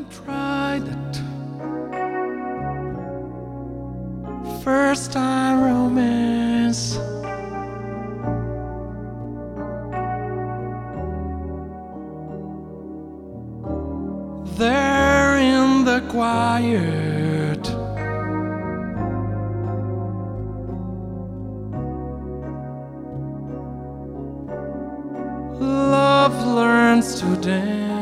tried it. First time romance. There in the quiet, love learns to dance.